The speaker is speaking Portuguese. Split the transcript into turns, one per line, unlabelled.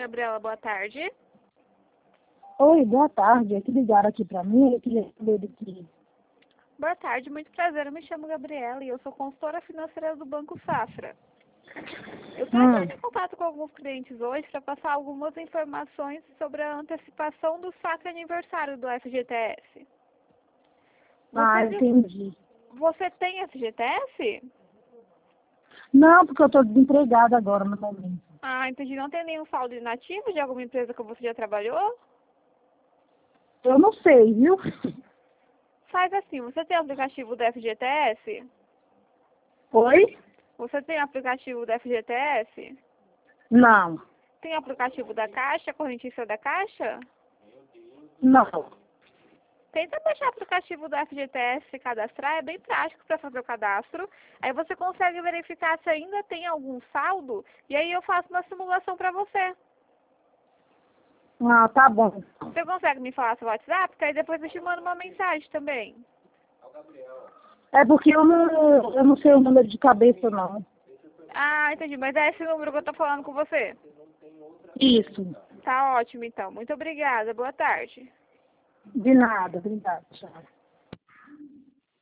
Gabriela, boa tarde.
Oi, boa tarde. É que ligaram aqui pra mim, eu queria saber do que...
Boa tarde, muito prazer. Eu me chamo Gabriela e eu sou consultora financeira do Banco Safra. Eu estou entrando em contato com alguns clientes hoje para passar algumas informações sobre a antecipação do saque aniversário do FGTS.
Entendi.
Você tem FGTS?
Não, porque eu tô desempregada agora no momento.
Ah, entendi. Não tem nenhum saldo inativo de alguma empresa que você já trabalhou?
Eu não sei, viu?
Faz assim, você tem o aplicativo do FGTS?
Oi?
Você tem o aplicativo do FGTS?
Não.
Tem o aplicativo da Caixa, correntícia da Caixa?
Não.
Tenta baixar o aplicativo do FGTS e cadastrar, é bem prático para fazer o cadastro. Aí você consegue verificar se ainda tem algum saldo e aí eu faço uma simulação para você.
Ah, tá bom.
Você consegue me falar seu WhatsApp? Que aí depois eu te mando uma mensagem também.
É porque eu não sei o número de cabeça, não.
Ah, entendi. Mas é esse número que eu tô falando com você.
Isso.
Tá ótimo, então. Muito obrigada. Boa tarde.
De nada, obrigada. Tchau.